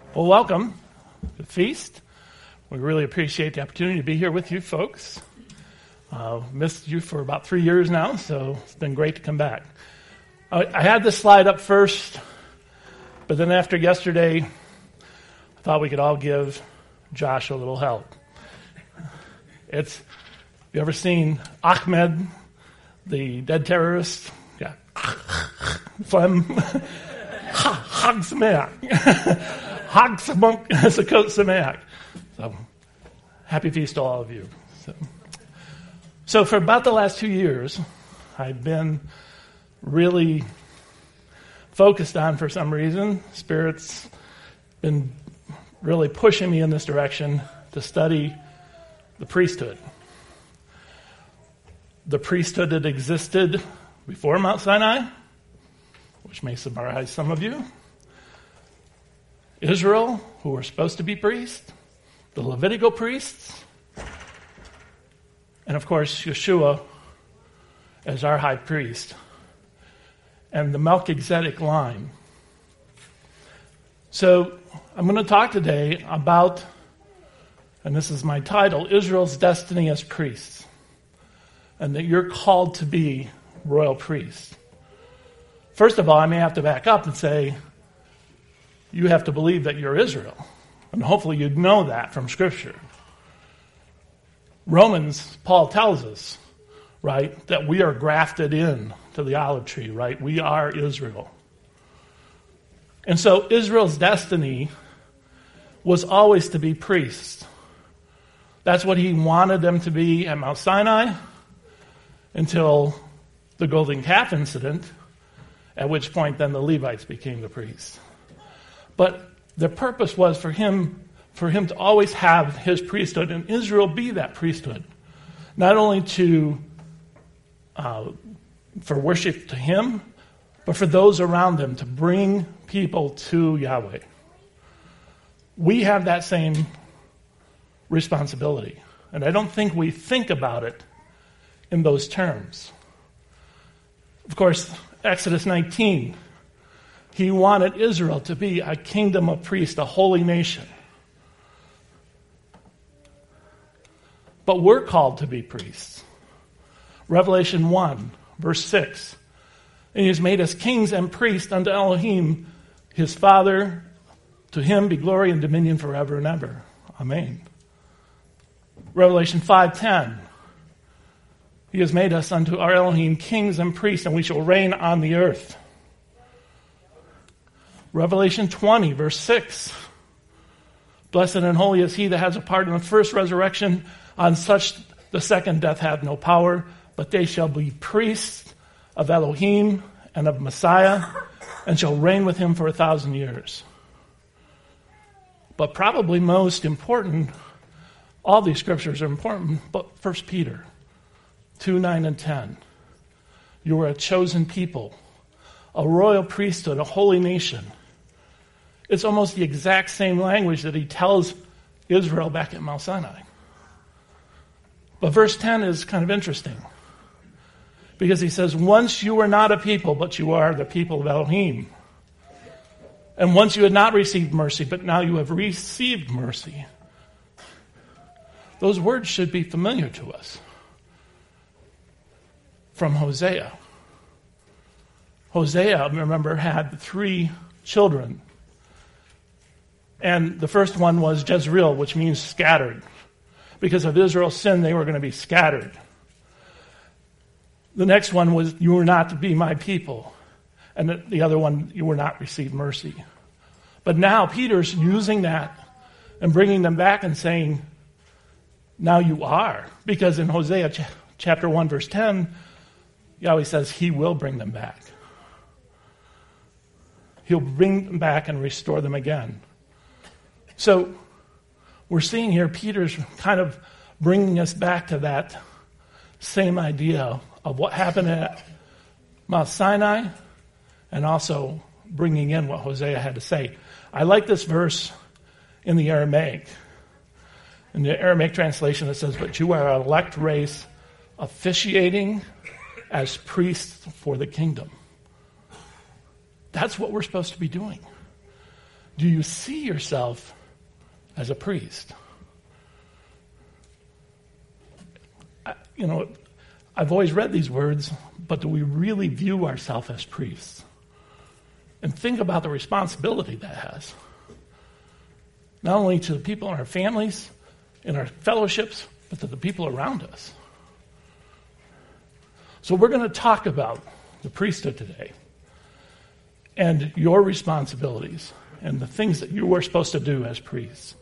Well, welcome to the feast. We really appreciate the opportunity to be here with you folks. Missed you for about 3 years now, so it's been great to come back. I had this slide up first, but then after yesterday, I thought we could all give Josh a little help. Have you ever seen Ahmed, the dead terrorist? Yeah. Flem. Hag Sameach. Hag Sukkot Sameach. So, happy feast to all of you. So for about the last 2 years, I've been really focused on, for some reason, Spirit's been really pushing me in this direction to study the priesthood. The priesthood that existed before Mount Sinai, which may surprise some of you. Israel, who were supposed to be priests, the Levitical priests, and of course Yeshua as our high priest, and the Melchizedek line. So I'm going to talk today about, and this is my title, Israel's destiny as priests, and that you're called to be royal priests. First of all, I may have to back up and say, you have to believe that you're Israel. And hopefully you'd know that from Scripture. Romans, Paul tells us, right, that we are grafted in to the olive tree, right? We are Israel. And so Israel's destiny was always to be priests. That's what he wanted them to be at Mount Sinai until the golden calf incident, at which point then the Levites became the priests. But the purpose was for him to always have his priesthood, and Israel be that priesthood. Not only for worship to him, but for those around them, to bring people to Yahweh. We have that same responsibility. And I don't think we think about it in those terms. Of course, Exodus 19, he wanted Israel to be a kingdom of priests, a holy nation. But we're called to be priests. Revelation 1, verse 6. And he has made us kings and priests unto Elohim, his Father. To him be glory and dominion forever and ever. Amen. Revelation 5:10. He has made us unto our Elohim kings and priests, and we shall reign on the earth. Revelation 20, verse 6. Blessed and holy is he that has a part in the first resurrection. On such the second death hath no power, but they shall be priests of Elohim and of Messiah, and shall reign with him for 1,000 years. But probably most important, all these scriptures are important, but 1 Peter 2, 9, and 10. You are a chosen people, a royal priesthood, a holy nation. It's almost the exact same language that he tells Israel back at Mount Sinai. But verse 10 is kind of interesting, because he says, once you were not a people, but you are the people of Elohim. And once you had not received mercy, but now you have received mercy. Those words should be familiar to us. From Hosea. Hosea, remember, had 3 children. And the first one was Jezreel, which means scattered. Because of Israel's sin, they were going to be scattered. The next one was, you were not to be my people. And the other one, you were not receive mercy. But now Peter's using that and bringing them back and saying, now you are. Because in Hosea chapter 1, verse 10, Yahweh says he will bring them back. He'll bring them back and restore them again. So we're seeing here Peter's kind of bringing us back to that same idea of what happened at Mount Sinai, and also bringing in what Hosea had to say. I like this verse in the Aramaic. In the Aramaic translation it says, but you are an elect race, officiating as priests for the kingdom. That's what we're supposed to be doing. Do you see yourself as a priest? I've always read these words, but do we really view ourselves as priests? And think about the responsibility that has. Not only to the people in our families, in our fellowships, but to the people around us. So we're going to talk about the priesthood today and your responsibilities and the things that you are supposed to do as priests.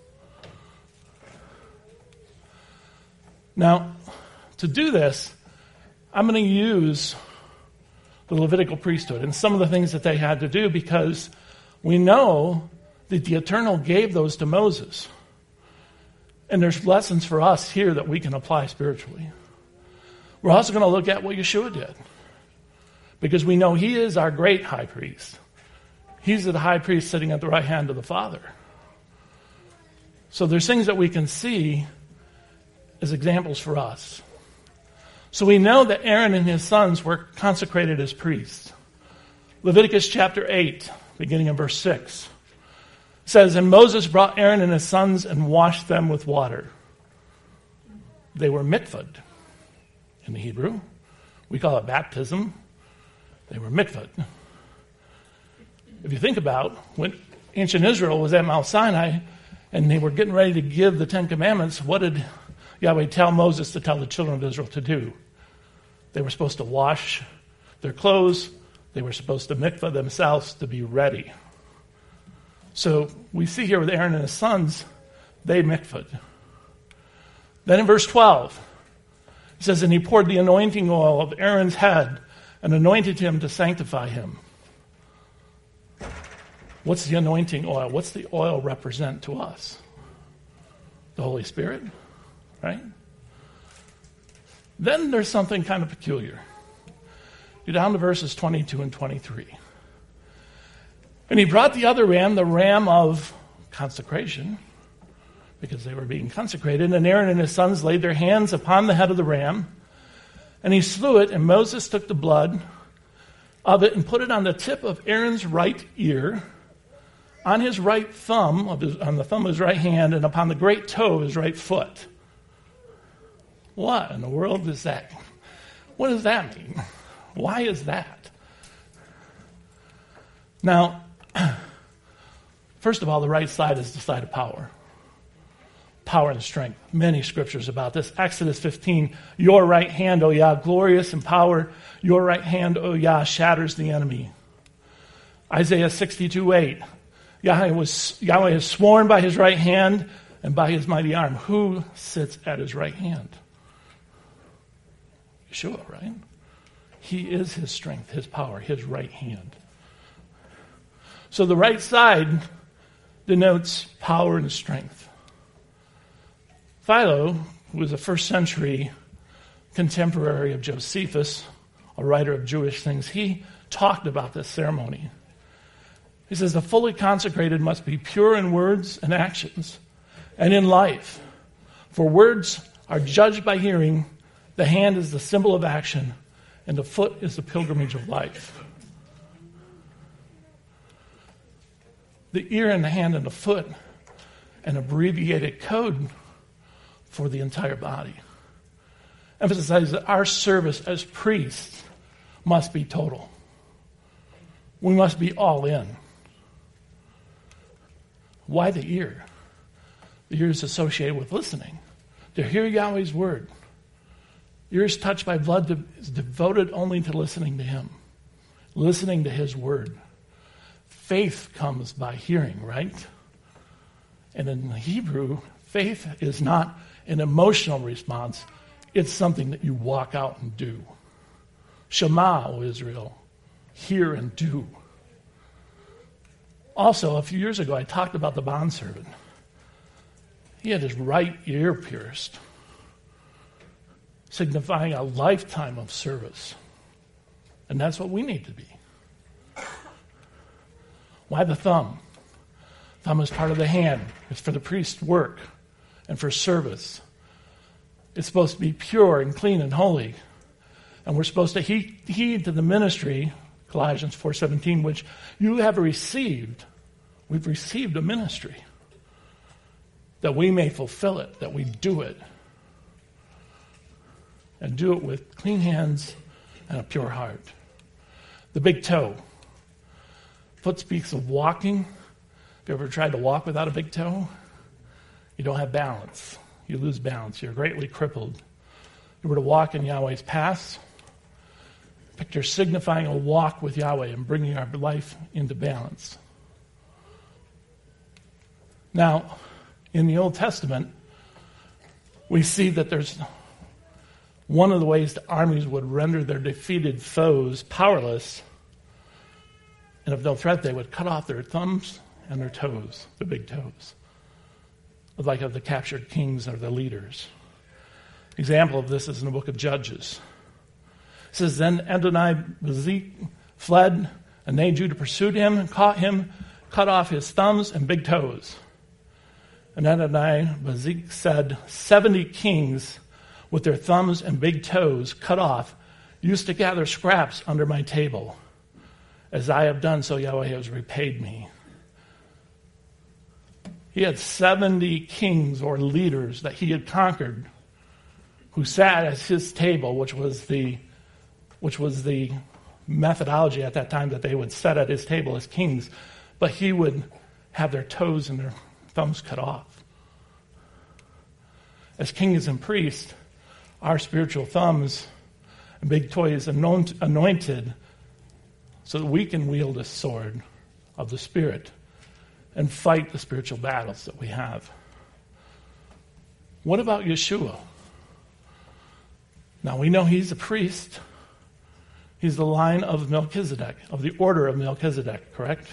Now, to do this, I'm going to use the Levitical priesthood and some of the things that they had to do, because we know that the Eternal gave those to Moses. And there's lessons for us here that we can apply spiritually. We're also going to look at what Yeshua did, because we know he is our great high priest. He's the high priest sitting at the right hand of the Father. So there's things that we can see as examples for us. So we know that Aaron and his sons were consecrated as priests. Leviticus chapter 8, beginning in verse 6, says, "And Moses brought Aaron and his sons and washed them with water." They were mikvahd in the Hebrew. We call it baptism. They were mikvahd. If you think about when ancient Israel was at Mount Sinai and they were getting ready to give the Ten Commandments, what did Yahweh tell Moses to tell the children of Israel to do? They were supposed to wash their clothes. They were supposed to mikvah themselves to be ready. So we see here with Aaron and his sons, they mikvahd. Then in verse 12, it says, "And he poured the anointing oil of Aaron's head and anointed him to sanctify him." What's the anointing oil? What's the oil represent to us? The Holy Spirit, right? Then there's something kind of peculiar. You're down to verses 22 and 23. "And he brought the other ram, the ram of consecration," because they were being consecrated, "and Aaron and his sons laid their hands upon the head of the ram, and he slew it, and Moses took the blood of it and put it on the tip of Aaron's right ear, on his right thumb, on the thumb of his right hand, and upon the great toe of his right foot." What in the world is that? What does that mean? Why is that? Now, first of all, the right side is the side of power. Power and strength. Many scriptures about this. Exodus 15, "Your right hand, O Yah, glorious in power. Your right hand, O Yah, shatters the enemy." Isaiah 62:8, Yahweh has sworn by his right hand and by his mighty arm. Who sits at his right hand? Yeshua, right? He is his strength, his power, his right hand. So the right side denotes power and strength. Philo, who was a first century contemporary of Josephus, a writer of Jewish things, he talked about this ceremony. He says, "The fully consecrated must be pure in words and actions and in life. For words are judged by hearing, the hand is the symbol of action, and the foot is the pilgrimage of life." The ear and the hand and the foot, an abbreviated code for the entire body. Emphasizes that our service as priests must be total. We must be all in. Why the ear? The ear is associated with listening. To hear Yahweh's word. Ears touched by blood is devoted only to listening to him. Listening to his word. Faith comes by hearing, right? And in the Hebrew, faith is not an emotional response. It's something that you walk out and do. Shema, O Israel, hear and do. Also, a few years ago, I talked about the bondservant. He had his right ear pierced, signifying a lifetime of service. And that's what we need to be. Why the thumb? Thumb is part of the hand. It's for the priest's work and for service. It's supposed to be pure and clean and holy. And we're supposed to heed to the ministry, Colossians 4:17, which you have received We've received a ministry that we may fulfill it, that we do it, and do it with clean hands and a pure heart. The big toe. Foot speaks of walking. Have you ever tried to walk without a big toe? You don't have balance. You lose balance. You're greatly crippled. If you were to walk in Yahweh's paths, picture signifying a walk with Yahweh and bringing our life into balance. Now, in the Old Testament, we see that there's one of the ways the armies would render their defeated foes powerless, and if no threat, they would cut off their thumbs and their toes, the big toes, like of the captured kings or the leaders. Example of this is in the book of Judges. It says, then Adonai-Bezek fled, and they Judah pursued him, and caught him, cut off his thumbs and big toes. And Adonai-Bezek said, 70 kings with their thumbs and big toes cut off used to gather scraps under my table. As I have done, so Yahweh has repaid me. He had 70 kings or leaders that he had conquered who sat at his table, which was the methodology at that time that they would sit at his table as kings, but he would have their toes and their thumbs cut off. As kings and priests, our spiritual thumbs and big toes anointed so that we can wield a sword of the Spirit and fight the spiritual battles that we have. What about Yeshua? Now we know he's a priest. He's the line of Melchizedek, of the order of Melchizedek, correct?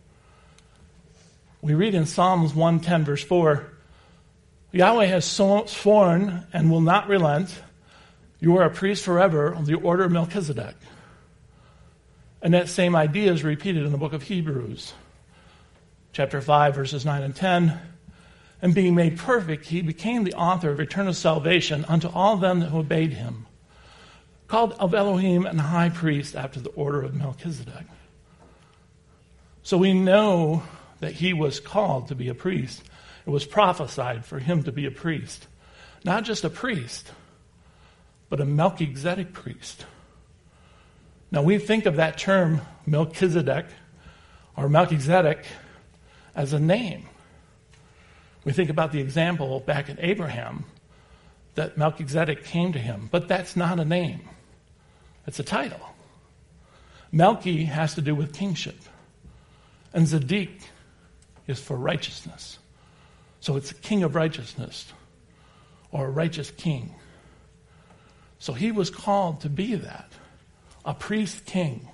We read in Psalms 110, verse 4, Yahweh has sworn and will not relent. You are a priest forever of the order of Melchizedek. And that same idea is repeated in the book of Hebrews, chapter 5, verses 9 and 10. And being made perfect, he became the author of eternal salvation unto all them that obeyed him, called of Elohim and high priest after the order of Melchizedek. So we know that he was called to be a priest. It was prophesied for him to be a priest. Not just a priest, but a Melchizedek priest. Now we think of that term Melchizedek or Melchizedek as a name. We think about the example back in Abraham that Melchizedek came to him, but that's not a name. It's a title. Melchi has to do with kingship, and Zedek is for righteousness. So it's a king of righteousness or a righteous king. So he was called to be that, a priest king.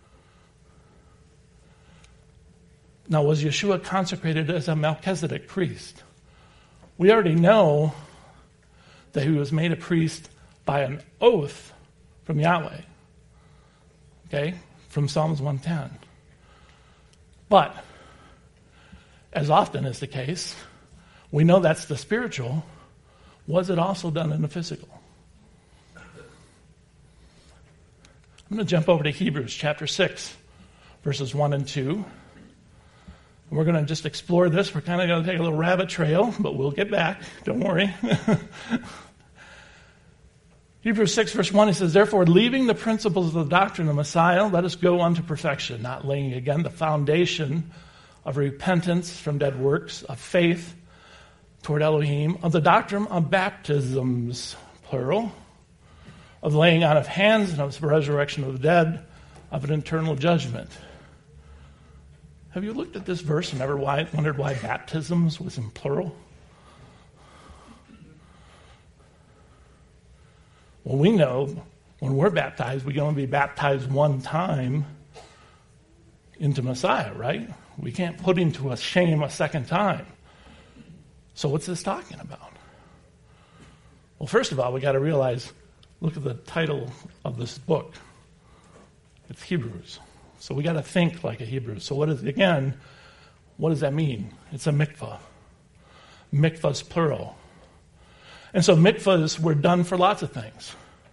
Now, was Yeshua consecrated as a Melchizedek priest? We already know that he was made a priest by an oath from Yahweh. Okay? From Psalms 110. But, as often is the case, we know that's the spiritual. Was it also done in the physical? I'm going to jump over to Hebrews chapter 6, verses 1 and 2. We're going to just explore this. We're kind of going to take a little rabbit trail, but we'll get back. Don't worry. Hebrews 6, verse 1, it says, Therefore, leaving the principles of the doctrine of the Messiah, let us go unto perfection, not laying again the foundation of repentance from dead works, of faith toward Elohim, of the doctrine of baptisms, plural, of the laying on of hands and of the resurrection of the dead, of an eternal judgment. Have you looked at this verse and ever wondered why baptisms was in plural? Well, we know when we're baptized, we can only be baptized one time into Messiah, right? We can't put him to a shame a second time. So what's this talking about? Well, first of all, we got to realize, look at the title of this book. It's Hebrews. So we got to think like a Hebrew. So what does that mean? It's a mikvah. Mikvah's plural. And so mikvahs were done for lots of things.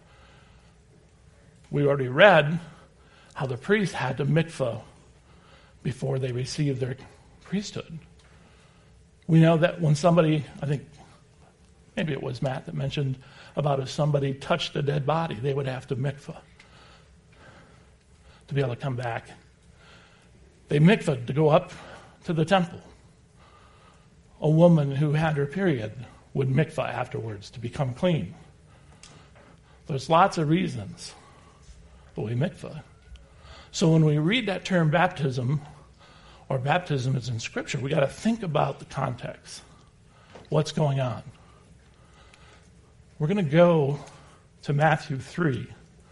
We already read how the priest had to mikvah before they received their priesthood. We know that when somebody, I think maybe it was Matt that mentioned about if somebody touched a dead body, they would have to mikvah to be able to come back. They mikvahed to go up to the temple. A woman who had her period would mikvah afterwards to become clean. There's lots of reasons that we mikvah. So when we read that term baptism, or baptism is in Scripture, we got to think about the context. What's going on? We're going to go to Matthew 3.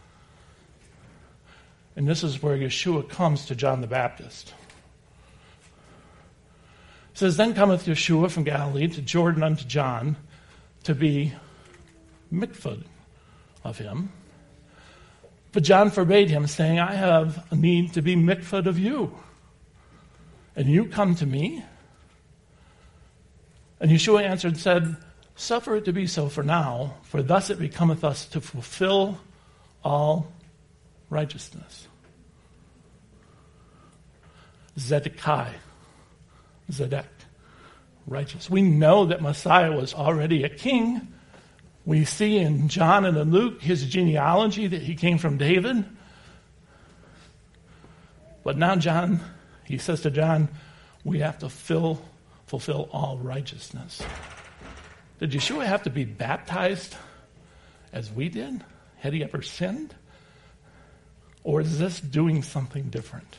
And this is where Yeshua comes to John the Baptist. It says, Then cometh Yeshua from Galilee to Jordan unto John to be mikvahed of him. But John forbade him, saying, I have a need to be mikvahed of you, and you come to me? And Yeshua answered and said, Suffer it to be so for now, for thus it becometh us to fulfill all righteousness. Zedek, righteous. We know that Messiah was already a king. We see in John and in Luke his genealogy that he came from David. But now John, he says to John, we have to fulfill all righteousness. Did Yeshua have to be baptized as we did? Had he ever sinned? Or is this doing something different?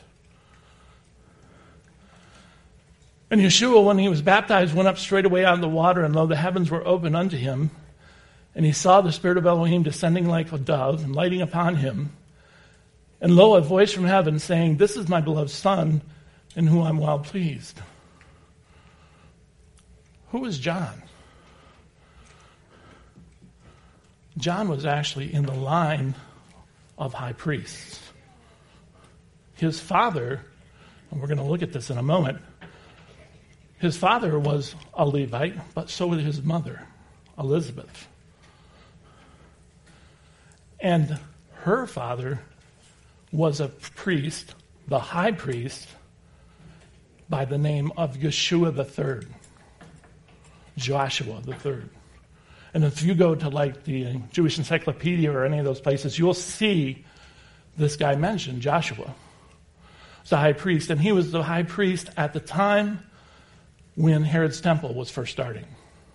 And Yeshua, when he was baptized, went up straightway out of the water, and lo, the heavens were opened unto him. And he saw the Spirit of Elohim descending like a dove and lighting upon him. And lo, a voice from heaven saying, This is my beloved Son, in whom I'm well pleased. Who is John? John was actually in the line of high priests. His father, and we're going to look at this in a moment, his father was a Levite, but so was his mother, Elizabeth. And her father was a priest, the high priest, by the name of Yeshua III, Joshua III. And if you go to like the Jewish Encyclopedia or any of those places, you'll see this guy mentioned, Joshua. He's the high priest, and he was the high priest at the time when Herod's temple was first starting.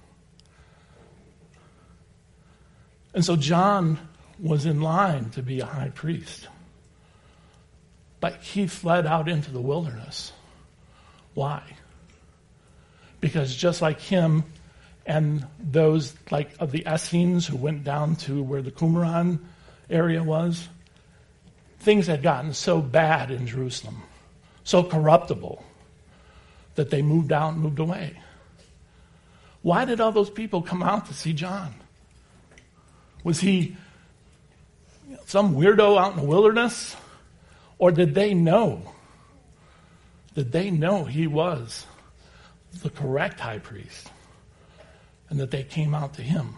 And so John was in line to be a high priest. But he fled out into the wilderness. Why? Because just like him and those like of the Essenes who went down to where the Qumran area was, things had gotten so bad in Jerusalem, so corruptible, that they moved out and moved away. Why did all those people come out to see John? Was he some weirdo out in the wilderness? Or did they know? Did they know he was the correct high priest? And that they came out to him?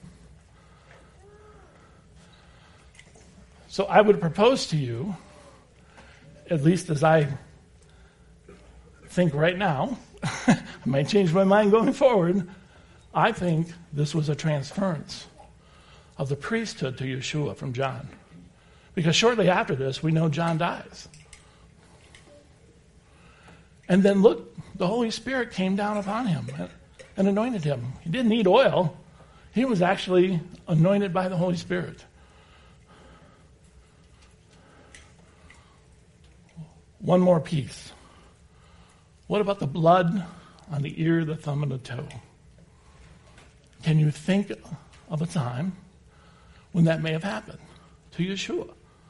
So I would propose to you, at least as I think right now, I might change my mind going forward, I think this was a transference of the priesthood to Yeshua from John. Because shortly after this, we know John dies. And then look, the Holy Spirit came down upon him and anointed him. He didn't need oil. He was actually anointed by the Holy Spirit. One more piece. What about the blood on the ear, the thumb, and the toe? Can you think of a time when that may have happened to Yeshua?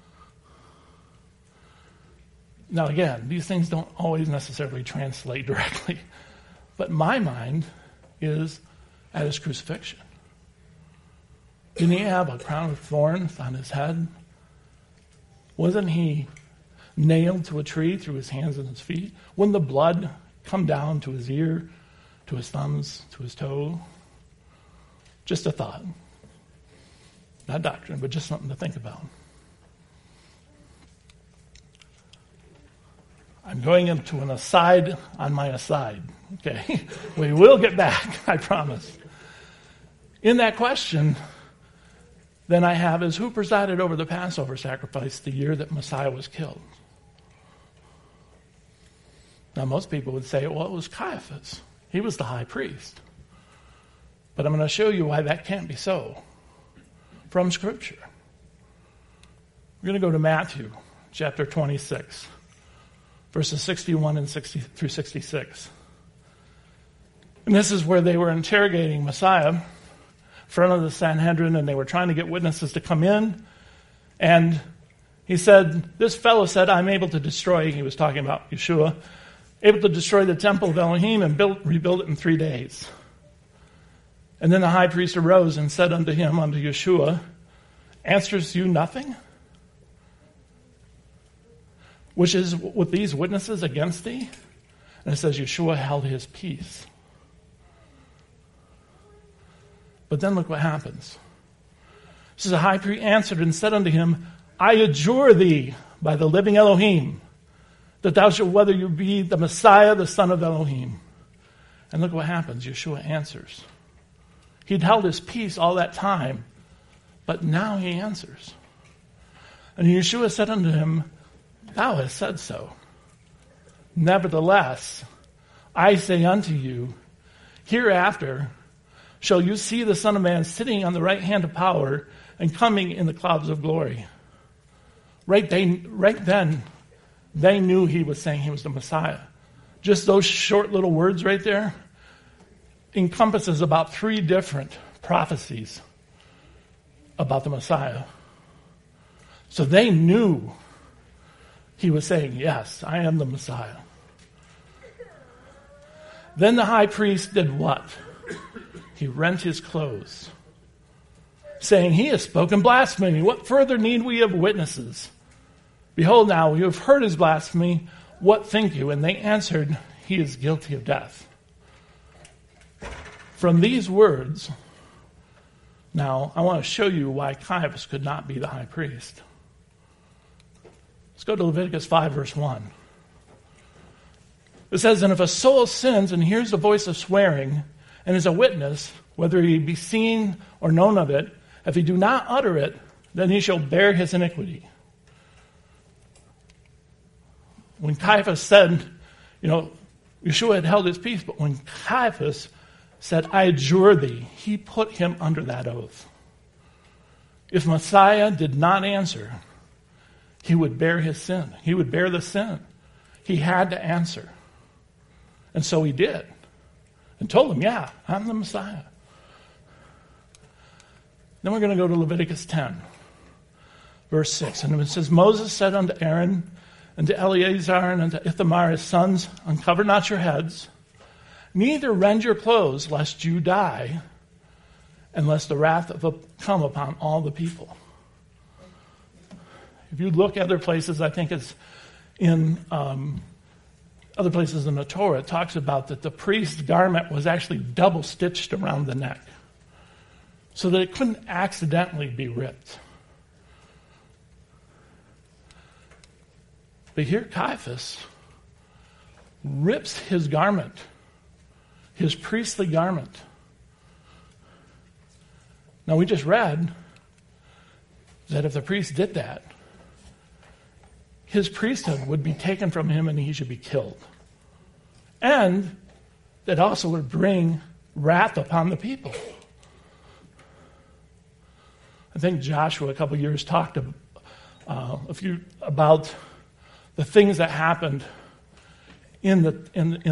Now again, these things don't always necessarily translate directly, but my mind is at his crucifixion. Didn't he have a crown of thorns on his head? Wasn't he nailed to a tree through his hands and his feet? Wouldn't the blood come down to his ear, to his thumbs, to his toe? Just a thought. Not doctrine, but just something to think about. I'm going into an aside on my aside. Okay? We will get back, I promise. In that question, then I have is who presided over the Passover sacrifice the year that Messiah was killed? Now, most people would say, well, it was Caiaphas. He was the high priest. But I'm going to show you why that can't be so from Scripture. We're going to go to Matthew chapter 26, verses 61 and 60 through 66. And this is where they were interrogating Messiah in front of the Sanhedrin, and they were trying to get witnesses to come in. And he said, this fellow said, I'm able to destroy, he was talking about Yeshua, able to destroy the temple of Elohim and rebuild it in 3 days. And then the high priest arose and said unto him, unto Yeshua, answers you nothing? Which is with these witnesses against thee? And it says Yeshua held his peace. But then look what happens. It says, the high priest answered and said unto him, I adjure thee by the living Elohim, that thou shalt whether you be the Messiah, the Son of Elohim. And look what happens. Yeshua answers. He'd held his peace all that time, but now he answers. And Yeshua said unto him, thou hast said so. Nevertheless, I say unto you, hereafter shall you see the Son of Man sitting on the right hand of power and coming in the clouds of glory. Right then, they knew he was saying he was the Messiah. Just those short little words right there encompasses about 3 different prophecies about the Messiah. So they knew he was saying, yes, I am the Messiah. Then the high priest did what? He rent his clothes, saying, he has spoken blasphemy. What further need we of witnesses? Behold now, you have heard his blasphemy. What think you? And they answered, he is guilty of death. From these words, now I want to show you why Caiaphas could not be the high priest. Let's go to Leviticus 5, verse 1. It says, and if a soul sins and hears the voice of swearing and is a witness, whether he be seen or known of it, if he do not utter it, then he shall bear his iniquity. When Caiaphas said, Yeshua had held his peace, but when Caiaphas said, I adjure thee, he put him under that oath. If Messiah did not answer, he would bear his sin. He would bear the sin. He had to answer. And so he did. And told him, yeah, I'm the Messiah. Then we're going to go to Leviticus 10, verse 6. And it says, Moses said unto Aaron, and to Eleazar, and unto Ithamar his sons, uncover not your heads, neither rend your clothes, lest you die, and lest the wrath come upon all the people. If you look at other places, I think it's in other places in the Torah, it talks about that the priest's garment was actually double stitched around the neck so that it couldn't accidentally be ripped. But here Caiaphas rips his garment, his priestly garment. Now we just read that if the priest did that, his priesthood would be taken from him and he should be killed. And that also would bring wrath upon the people. I think Joshua a couple years talked about the things that happened in the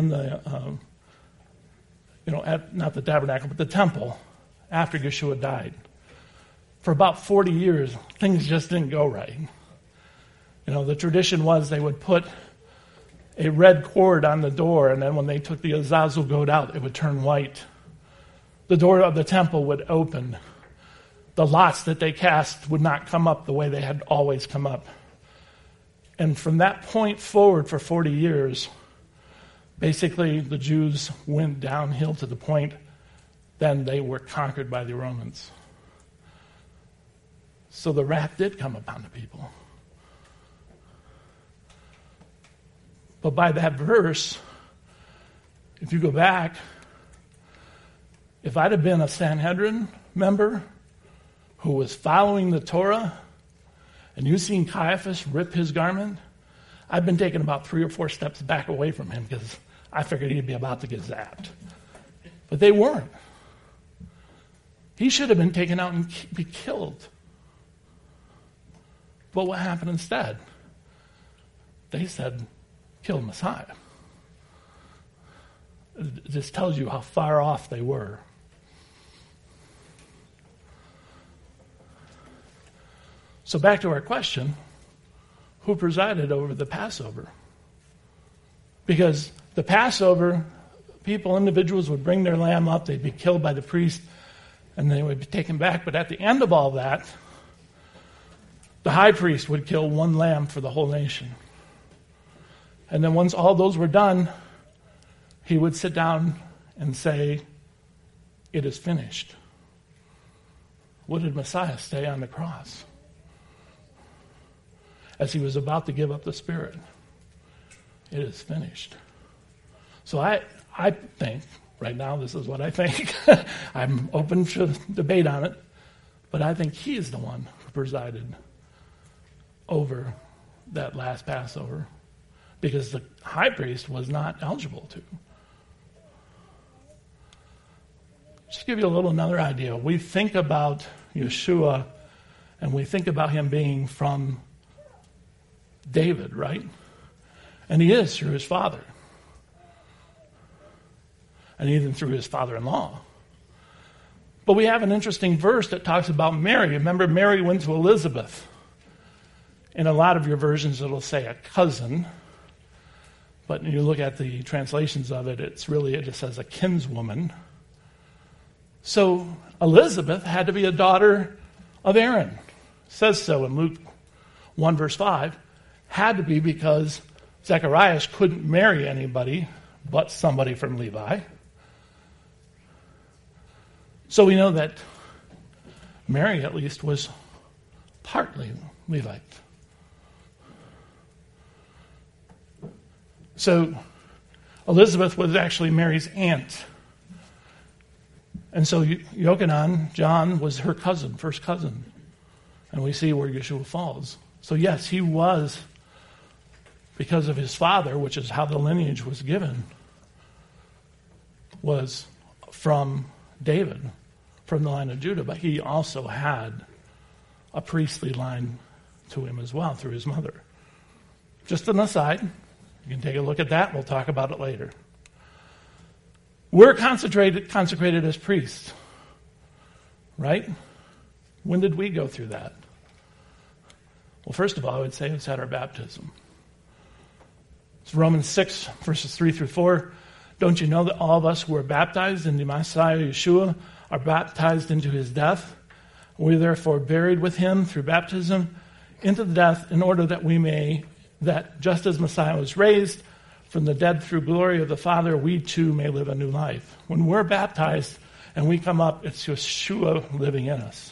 not the tabernacle, but the temple after Yeshua died. For about 40 years, things just didn't go right. The tradition was they would put a red cord on the door, and then when they took the Azazel goat out, it would turn white. The door of the temple would open. The lots that they cast would not come up the way they had always come up. And from that point forward for 40 years, basically the Jews went downhill to the point then they were conquered by the Romans. So the wrath did come upon the people. But by that verse, if you go back, if I'd have been a Sanhedrin member who was following the Torah, and you seen Caiaphas rip his garment, I've been taking about 3 or 4 steps back away from him because I figured he'd be about to get zapped. But they weren't. He should have been taken out and be killed. But what happened instead? They said, kill Messiah. It just tells you how far off they were. So back to our question, who presided over the Passover? Because the Passover, individuals would bring their lamb up, they'd be killed by the priest, and they would be taken back. But at the end of all that, the high priest would kill one lamb for the whole nation. And then once all those were done, he would sit down and say, it is finished. What did Messiah say on the cross? As he was about to give up the Spirit, it is finished. So I think, right now this is what I think, I'm open to debate on it, but I think he is the one who presided over that last Passover because the high priest was not eligible to. Just to give you a little another idea, we think about Yeshua and we think about him being from David, right? And he is through his father. And even through his father-in-law. But we have an interesting verse that talks about Mary. Remember, Mary went to Elizabeth. In a lot of your versions, it'll say a cousin. But when you look at the translations of it, it just says a kinswoman. So Elizabeth had to be a daughter of Aaron. It says so in Luke 1 verse 5. Had to be because Zacharias couldn't marry anybody but somebody from Levi. So we know that Mary at least was partly Levite. So Elizabeth was actually Mary's aunt. And so Yochanan, John, was her cousin, first cousin. And we see where Yeshua falls. So yes, he was, because of his father, which is how the lineage was given, was from David, from the line of Judah. But he also had a priestly line to him as well through his mother. Just an aside. You can take a look at that. We'll talk about it later. We're consecrated as priests, right? When did we go through that? Well, first of all, I would say it's at our baptism. It's Romans 6, verses 3 through 4. Don't you know that all of us who are baptized in the Messiah Yeshua are baptized into his death? We are therefore buried with him through baptism into the death in order that just as Messiah was raised from the dead through glory of the Father, we too may live a new life. When we're baptized and we come up, it's Yeshua living in us.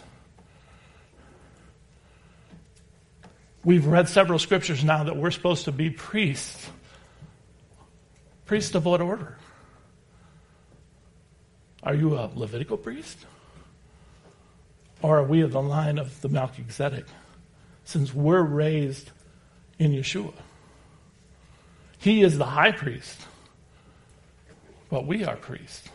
We've read several scriptures now that we're supposed to be priests. Priests of what order? Are you a Levitical priest? Or are we of the line of the Melchizedek? Since we're raised in Yeshua. He is the high priest, but we are priests.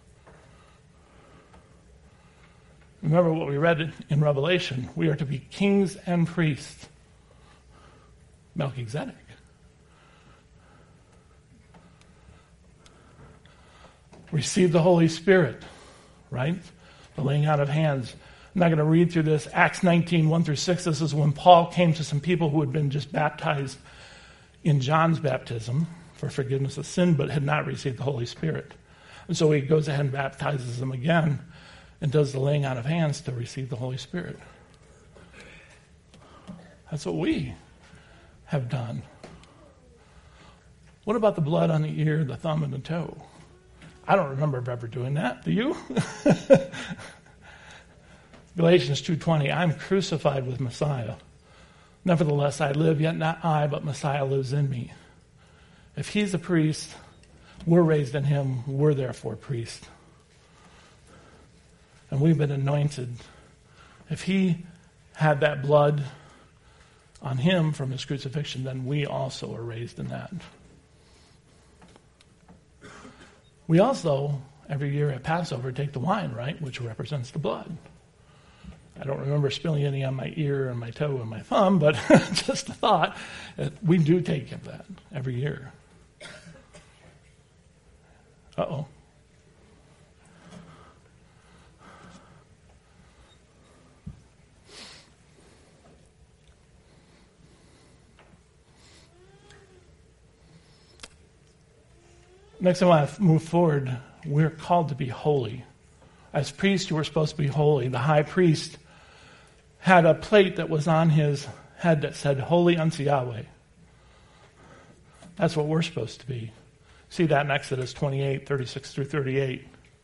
Remember what we read in Revelation. We are to be kings and priests. Melchizedek. Receive the Holy Spirit, right? The laying out of hands. I'm not going to read through this. Acts 19, 1 through 6. This is when Paul came to some people who had been just baptized in John's baptism for forgiveness of sin, but had not received the Holy Spirit. And so he goes ahead and baptizes them again and does the laying out of hands to receive the Holy Spirit. That's what we have done. What about the blood on the ear, the thumb, and the toe? I don't remember ever doing that. Do you? Galatians 2:20, I'm crucified with Messiah. Nevertheless, I live, yet not I, but Messiah lives in me. If he's a priest, we're raised in him, we're therefore priests. And we've been anointed. If he had that blood on him from his crucifixion, then we also are raised in that. We also, every year at Passover, take the wine, right, which represents the blood. I don't remember spilling any on my ear and my toe and my thumb, but just a thought. We do take that every year. Uh-oh. Next, I want to move forward. We're called to be holy. As priests, you were supposed to be holy. The high priest had a plate that was on his head that said, Holy unto Yahweh. That's what we're supposed to be. See that in Exodus 28, 36 through 38.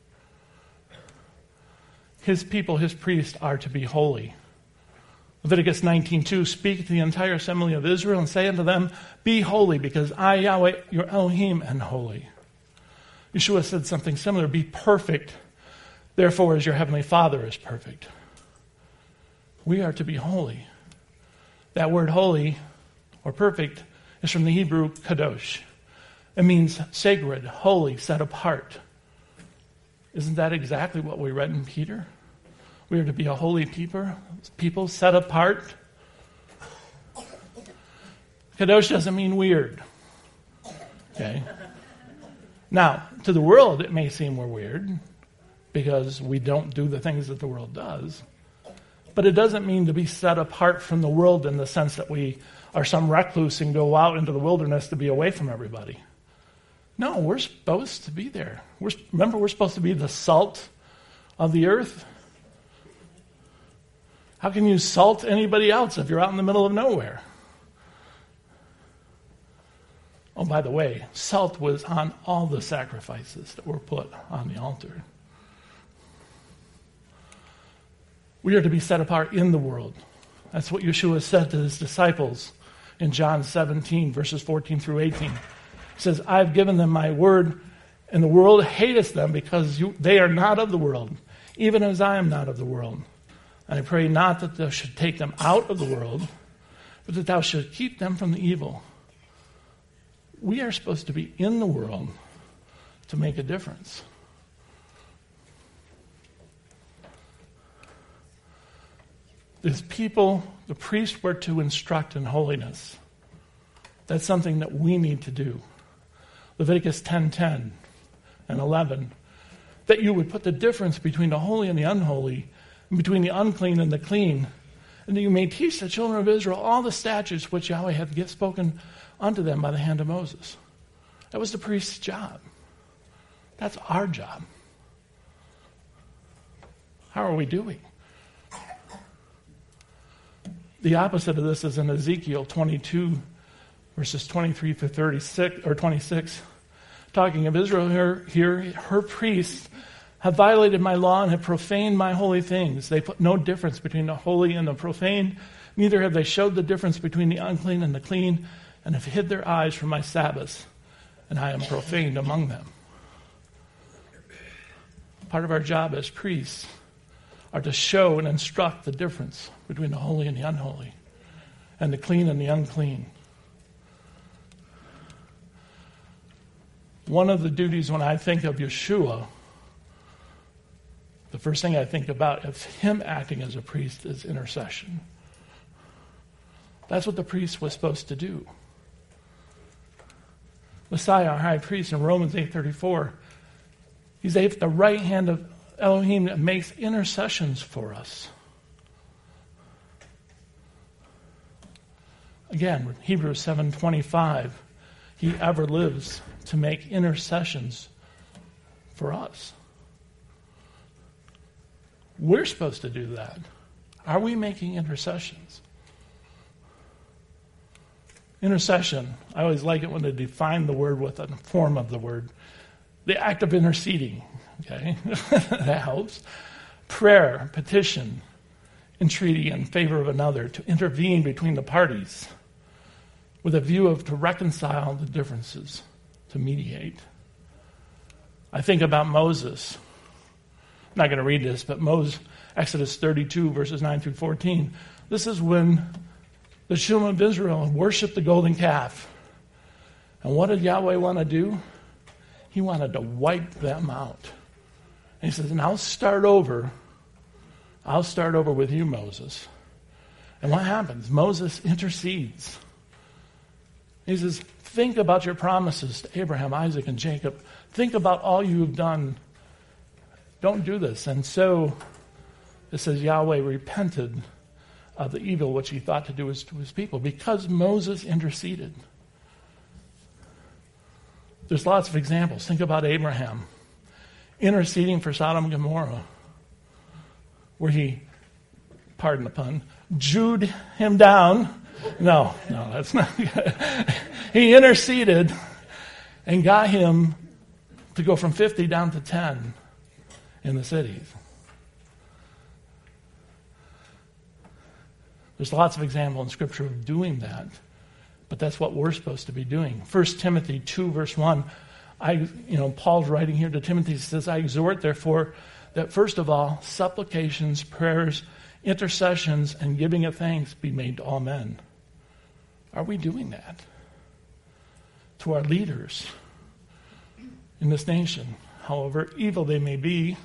His people, his priests, are to be holy. Leviticus 19:2, speak to the entire assembly of Israel and say unto them, Be holy, because I, Yahweh, your Elohim, am holy. Yeshua said something similar, be perfect, therefore as your heavenly Father is perfect. We are to be holy. That word holy or perfect is from the Hebrew kadosh. It means sacred, holy, set apart. Isn't that exactly what we read in Peter? We are to be a holy people set apart. Kadosh doesn't mean weird. Okay? Now, to the world, it may seem we're weird because we don't do the things that the world does. But it doesn't mean to be set apart from the world in the sense that we are some recluse and go out into the wilderness to be away from everybody. No, we're supposed to be there. Remember, we're supposed to be the salt of the earth. How can you salt anybody else if you're out in the middle of nowhere? Oh, by the way, salt was on all the sacrifices that were put on the altar. We are to be set apart in the world. That's what Yeshua said to his disciples in John 17, verses 14 through 18. He says, I've given them my word, and the world hateth them because they are not of the world, even as I am not of the world. And I pray not that thou should take them out of the world, but that thou should keep them from the evil. We are supposed to be in the world to make a difference. These people, the priests were to instruct in holiness. That's something that we need to do. Leviticus 10:10 and 11. That you would put the difference between the holy and the unholy, and between the unclean and the clean, and that you may teach the children of Israel all the statutes which Yahweh hath spoken unto them by the hand of Moses. That was the priest's job. That's our job. How are we doing? The opposite of this is in Ezekiel 22, verses 23 through 36 or 26, talking of Israel here. Her priests have violated my law and have profaned my holy things. They put no difference between the holy and the profane. Neither have they showed the difference between the unclean and the clean, and have hid their eyes from my Sabbaths, and I am profaned among them. Part of our job as priests are to show and instruct the difference between the holy and the unholy, and the clean and the unclean. One of the duties when I think of Yeshua, the first thing I think about of him acting as a priest is intercession. That's what the priest was supposed to do. Messiah, our high priest, in Romans 8:34, he's at the right hand of Elohim that makes intercessions for us. Again, Hebrews 7:25, he ever lives to make intercessions for us. We're supposed to do that. Are we making intercessions? Intercession, I always like it when they define the word with a form of the word. The act of interceding, okay? That helps. Prayer, petition, entreaty in favor of another, to intervene between the parties. with a view of to reconcile the differences, to mediate. I think about Moses. I'm not going to read this, but Exodus 32, verses 9 through 14. This is when the children of Israel worshiped the golden calf. And what did Yahweh want to do? He wanted to wipe them out. And he says, and I'll start over with you, Moses. And what happens? Moses intercedes. He says, think about your promises to Abraham, Isaac, and Jacob. Think about all you've done. Don't do this. And so it says Yahweh repented of the evil which he thought to do to his people because Moses interceded. There's lots of examples. Think about Abraham interceding for Sodom and Gomorrah, where he, pardon the pun, Jewed him down. No, that's not good. He interceded and got him to go from 50 down to 10 in the cities. There's lots of examples in Scripture of doing that, but that's what we're supposed to be doing. 1 Timothy 2, verse 1, Paul's writing here to Timothy, he says, I exhort, therefore, that first of all, supplications, prayers, intercessions, and giving of thanks be made to all men. Are we doing that? To our leaders in this nation, however evil they may be.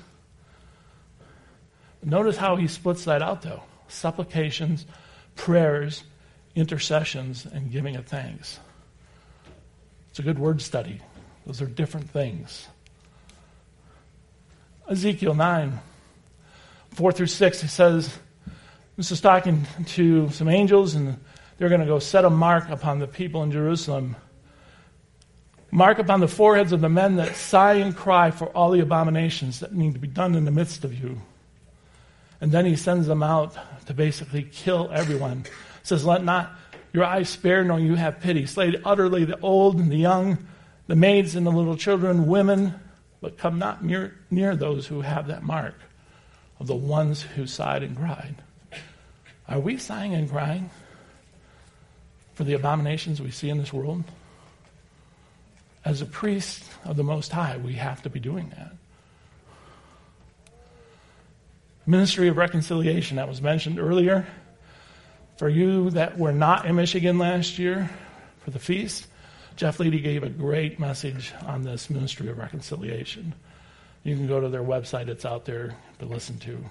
Notice how he splits that out, though. Supplications, prayers, intercessions, and giving of thanks. It's a good word study. Those are different things. Ezekiel 9, 4 through 6, he says, this is talking to some angels, and they're going to go set a mark upon the people in Jerusalem. Mark upon the foreheads of the men that sigh and cry for all the abominations that need to be done in the midst of you. And then he sends them out to basically kill everyone. He says, let not your eyes spare, nor you have pity. Slay utterly the old and the young, the maids and the little children, women, but come not near those who have that mark of the ones who sighed and cried. Are we sighing and crying for the abominations we see in this world? As a priest of the Most High, we have to be doing that. Ministry of Reconciliation, that was mentioned earlier. For you that were not in Michigan last year for the feast, Jeff Leedy gave a great message on this Ministry of Reconciliation. You can go to their website, it's out there to listen to.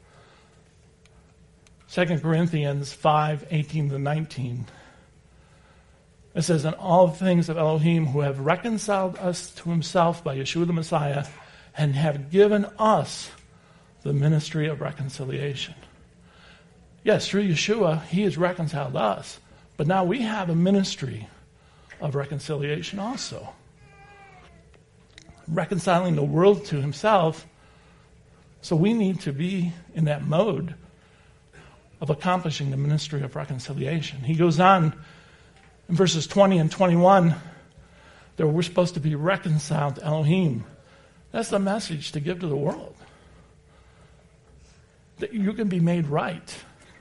2 Corinthians 5, 18 to 19. It says, in all things of Elohim, who have reconciled us to himself by Yeshua the Messiah, and have given us the ministry of reconciliation. Yes, through Yeshua, he has reconciled us. But now we have a ministry of reconciliation also. Reconciling the world to himself. So we need to be in that mode of accomplishing the ministry of reconciliation. He goes on in verses 20 and 21, that we're supposed to be reconciled to Elohim. That's the message to give to the world. That you can be made right.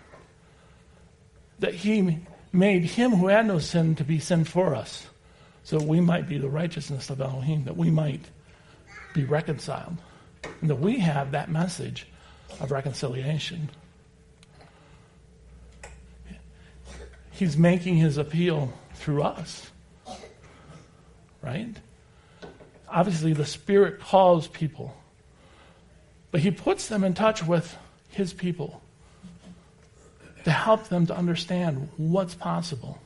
That he made him who had no sin to be sin for us, so we might be the righteousness of Elohim, that we might be reconciled. And that we have that message of reconciliation. He's making his appeal through us. Right? Obviously, the Spirit calls people. But he puts them in touch with his people to help them to understand what's possible.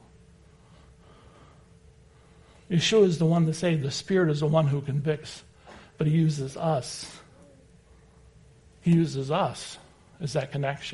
Yeshua is the one to say the Spirit is the one who convicts, but he uses us. He uses us as that connection.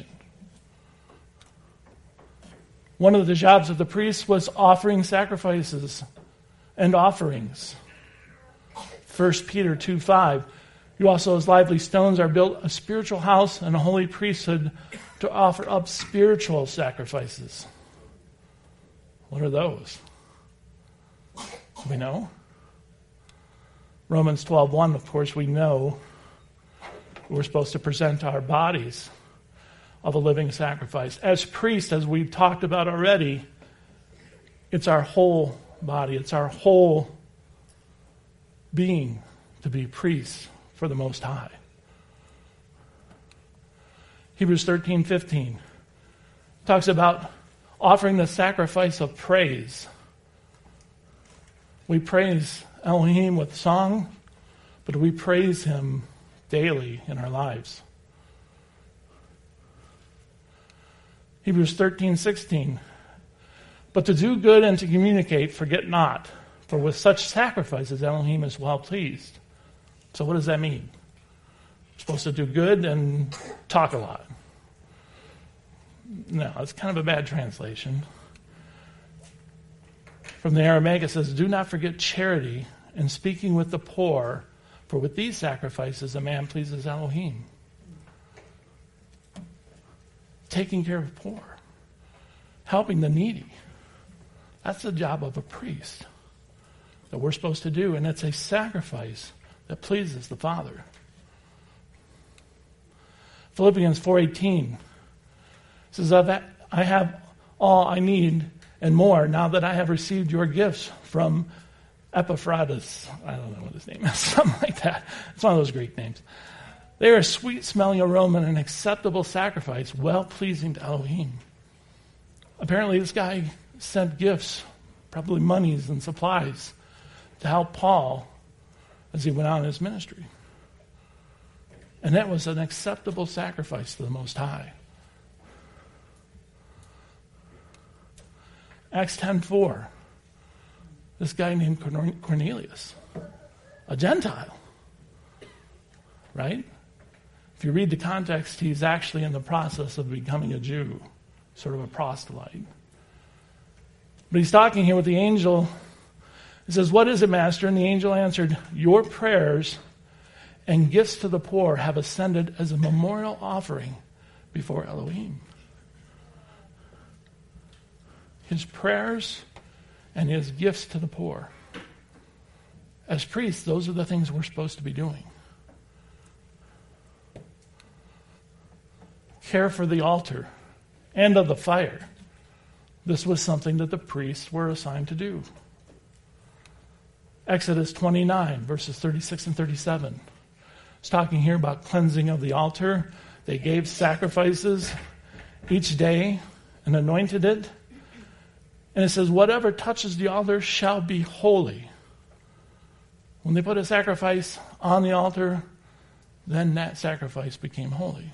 One of the jobs of the priest was offering sacrifices and offerings. 1 Peter 2:5. You also, as lively stones, are built a spiritual house and a holy priesthood to offer up spiritual sacrifices. What are those? Do we know? Romans 12:1, of course, we know we're supposed to present our bodies of a living sacrifice. As priests, as we've talked about already, It's our whole body. It's our whole being to be priests for the Most High. Hebrews 13:15 talks about offering the sacrifice of praise. We praise Elohim with song, but we praise him daily in our lives. Hebrews 13:16. But to do good and to communicate, forget not, for with such sacrifices Elohim is well pleased. So what does that mean? We're supposed to do good and talk a lot. No, it's kind of a bad translation. From the Aramaic it says, do not forget charity and speaking with the poor, for with these sacrifices a man pleases Elohim. Taking care of the poor. Helping the needy. That's the job of a priest that we're supposed to do, and it's a sacrifice that pleases the Father. Philippians 4:18 says, I have all I need and more now that I have received your gifts from Epaphroditus. I don't know what his name is, something like that. It's one of those Greek names. They are a sweet-smelling aroma and an acceptable sacrifice, well-pleasing to Elohim. Apparently this guy sent gifts, probably monies and supplies, to help Paul as he went out in his ministry. And that was an acceptable sacrifice to the Most High. Acts 10:4. This guy named Cornelius, a Gentile, right? If you read the context, he's actually in the process of becoming a Jew, sort of a proselyte. But he's talking here with the angel. He says, what is it, Master? And the angel answered, your prayers and gifts to the poor have ascended as a memorial offering before Elohim. His prayers and his gifts to the poor. As priests, those are the things we're supposed to be doing. Care for the altar and of the fire. This was something that the priests were assigned to do. Exodus 29, verses 36 and 37. It's talking here about cleansing of the altar. They gave sacrifices each day and anointed it. And it says, whatever touches the altar shall be holy. When they put a sacrifice on the altar, then that sacrifice became holy.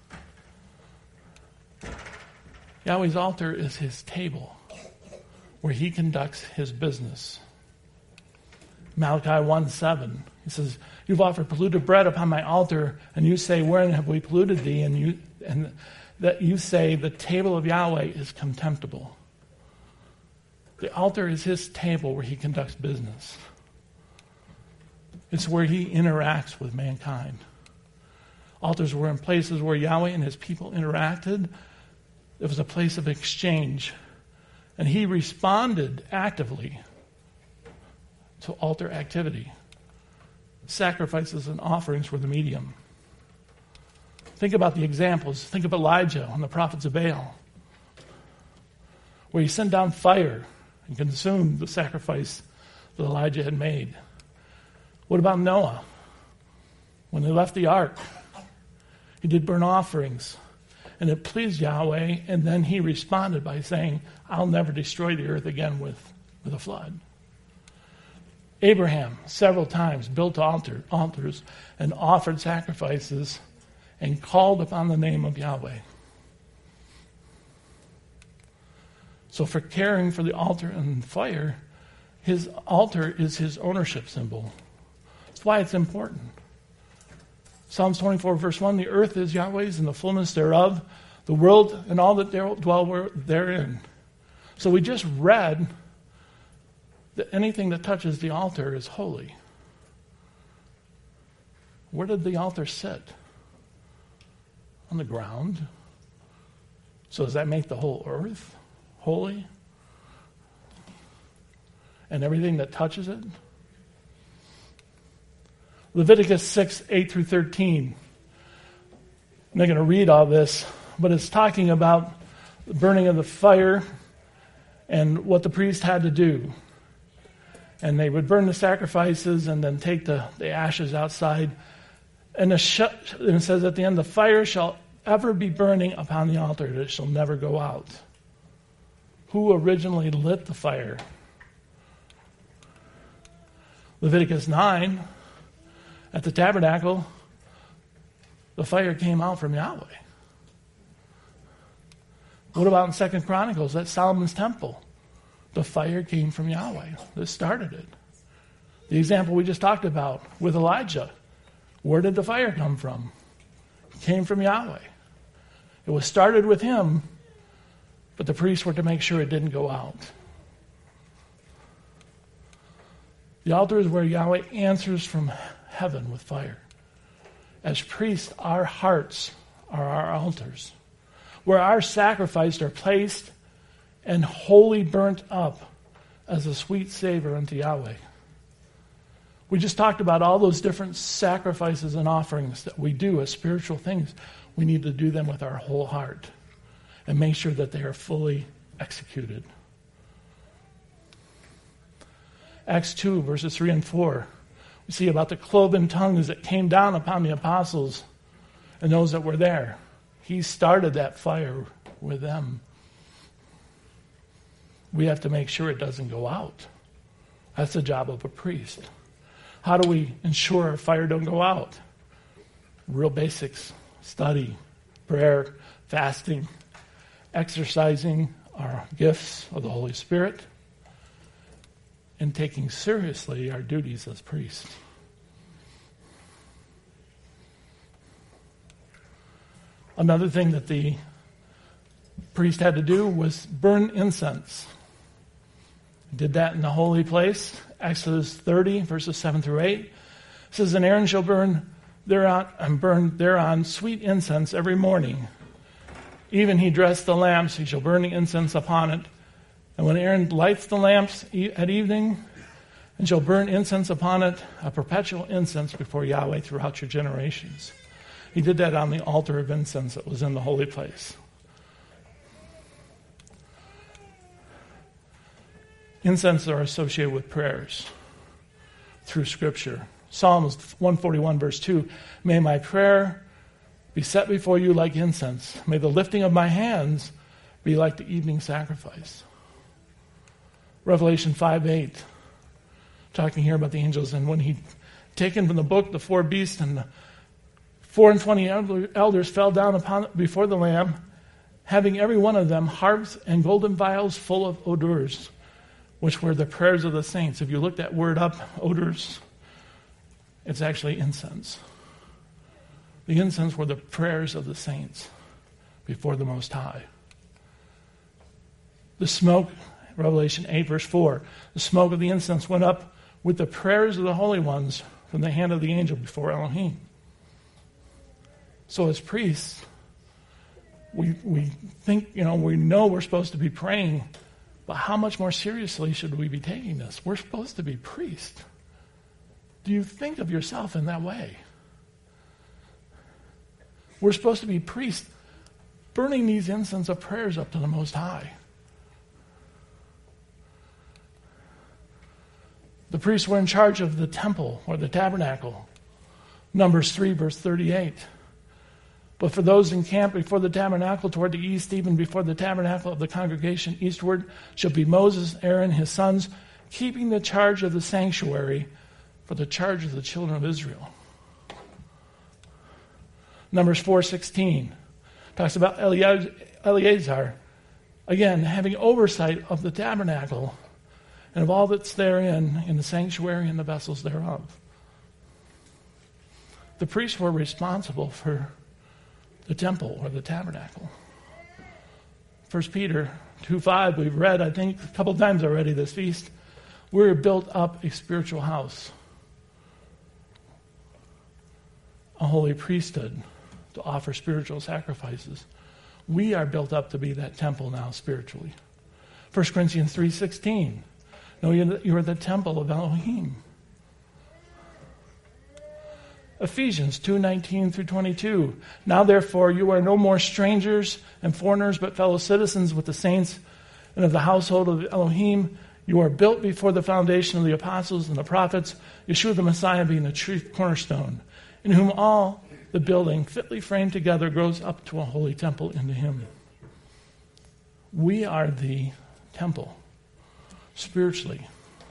Yahweh's altar is his table where he conducts his business. Malachi 1:7, he says, you've offered polluted bread upon my altar, and you say, wherein have we polluted thee? And that you say, the table of Yahweh is contemptible. The altar is his table where he conducts business. It's where he interacts with mankind. Altars were in places where Yahweh and his people interacted. It was a place of exchange. And he responded actively to altar activity. Sacrifices and offerings were the medium. Think about the examples. Think of Elijah and the prophets of Baal, where he sent down fire and consumed the sacrifice that Elijah had made. What about Noah? When they left the ark, he did burnt offerings, and it pleased Yahweh, and then he responded by saying, I'll never destroy the earth again with a flood. Abraham, several times, built altars and offered sacrifices and called upon the name of Yahweh. So for caring for the altar and fire, his altar is his ownership symbol. That's why it's important. Psalms 24, verse 1, the earth is Yahweh's and the fullness thereof, the world and all that dwell therein. So we just read that anything that touches the altar is holy. Where did the altar sit? On the ground. So does that make the whole earth holy? And everything that touches it? Leviticus 6, 8 through 13. I'm not going to read all this, but it's talking about the burning of the fire and what the priest had to do. And they would burn the sacrifices and then take the ashes outside. And it says at the end, the fire shall ever be burning upon the altar, and it shall never go out. Who originally lit the fire? Leviticus 9, at the tabernacle, the fire came out from Yahweh. What about in 2 Chronicles, at Solomon's temple? The fire came from Yahweh. This started it. The example we just talked about with Elijah, where did the fire come from? It came from Yahweh. It was started with him, but the priests were to make sure it didn't go out. The altar is where Yahweh answers from heaven with fire. As priests, our hearts are our altars, where our sacrifices are placed and wholly burnt up as a sweet savor unto Yahweh. We just talked about all those different sacrifices and offerings that we do as spiritual things. We need to do them with our whole heart and make sure that they are fully executed. Acts 2, verses 3 and 4. We see about the cloven tongues that came down upon the apostles and those that were there. He started that fire with them. We have to make sure it doesn't go out. That's the job of a priest. How do we ensure our fire don't go out? Real basics: study, prayer, fasting, exercising our gifts of the Holy Spirit, and taking seriously our duties as priests. Another thing that the priest had to do was burn incense. He did that in the holy place. Exodus 30, verses 7 through 8. It says, and Aaron shall burn thereon sweet incense every morning. Even he dressed the lamps, he shall burn the incense upon it. And when Aaron lights the lamps at evening, and shall burn incense upon it, a perpetual incense before Yahweh throughout your generations. He did that on the altar of incense that was in the holy place. Incense are associated with prayers through Scripture. Psalms 141, verse 2, may my prayer be set before you like incense. May the lifting of my hands be like the evening sacrifice. Revelation 5:8, talking here about the angels, and when he taken from the book the four beasts and the 24 elders fell down before the Lamb, having every one of them harps and golden vials full of odors, which were the prayers of the saints. If you look that word up, odors, it's actually incense. The incense were the prayers of the saints before the Most High. The smoke, Revelation 8, verse 4, the smoke of the incense went up with the prayers of the holy ones from the hand of the angel before Elohim. So as priests, we think, we know we're supposed to be praying, but how much more seriously should we be taking this? We're supposed to be priests. Do you think of yourself in that way? We're supposed to be priests, burning these incense of prayers up to the Most High. The priests were in charge of the temple or the tabernacle. Numbers 3, verse 38. But for those encamped before the tabernacle toward the east, even before the tabernacle of the congregation eastward, shall be Moses, Aaron, his sons, keeping the charge of the sanctuary for the charge of the children of Israel. Numbers 4:16 talks about Eleazar, again, having oversight of the tabernacle and of all that's therein, in the sanctuary and the vessels thereof. The priests were responsible for the temple or the tabernacle. 1 Peter 2:5, we've read, I think, a couple times already this feast. We're built up a spiritual house, a holy priesthood to offer spiritual sacrifices. We are built up to be that temple now spiritually. 1 Corinthians 3:16, know you are the temple of Elohim. Ephesians 2:19 through 22. Now therefore you are no more strangers and foreigners, but fellow citizens with the saints and of the household of Elohim. You are built before the foundation of the apostles and the prophets, Yeshua the Messiah being the chief cornerstone, in whom all the building, fitly framed together, grows up to a holy temple into him. We are the temple, spiritually.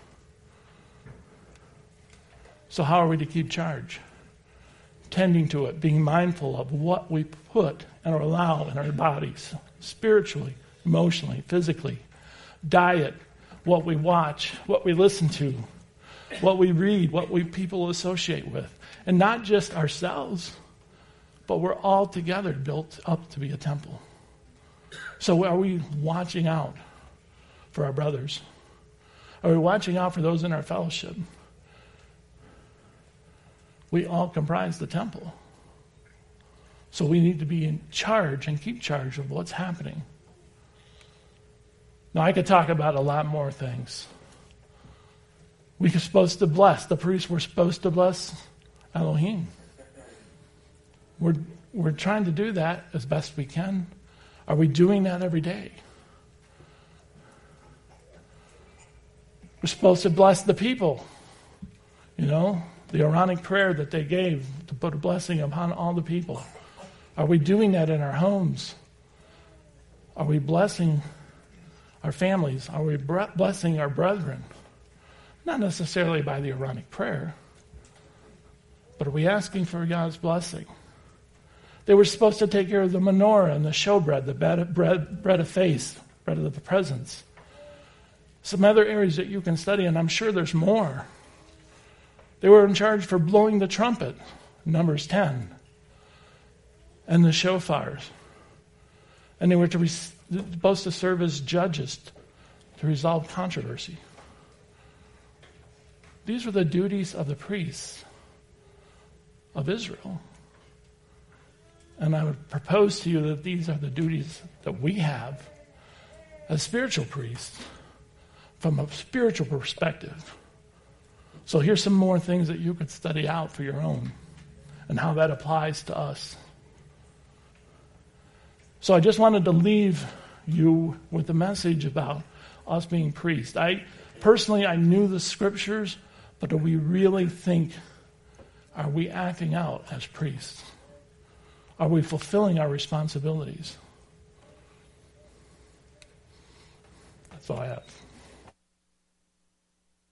So how are we to keep charge? Tending to it, being mindful of what we put and allow in our bodies, spiritually, emotionally, physically. Diet, what we watch, what we listen to, what we read, what we people associate with. And not just ourselves, but we're all together built up to be a temple. So are we watching out for our brothers? Are we watching out for those in our fellowship? We all comprise the temple. So we need to be in charge and keep charge of what's happening. Now, I could talk about a lot more things. We're supposed to bless. The priests were supposed to bless Elohim. We're trying to do that as best we can. Are we doing that every day? We're supposed to bless the people. You know, the Aaronic prayer that they gave to put a blessing upon all the people. Are we doing that in our homes? Are we blessing our families? Are we blessing our brethren? Not necessarily by the Aaronic prayer, but are we asking for God's blessing? They were supposed to take care of the menorah and the showbread, the bread of faith, bread of the presence. Some other areas that you can study, and I'm sure there's more. They were in charge for blowing the trumpet, Numbers 10, and the shofars. And they were supposed to serve as judges to resolve controversy. These were the duties of the priests of Israel. And I would propose to you that these are the duties that we have as spiritual priests from a spiritual perspective. So here's some more things that you could study out for your own and how that applies to us. So I just wanted to leave you with a message about us being priests. I knew the scriptures, but do we really think, are we acting out as priests? Are we fulfilling our responsibilities? That's all I have.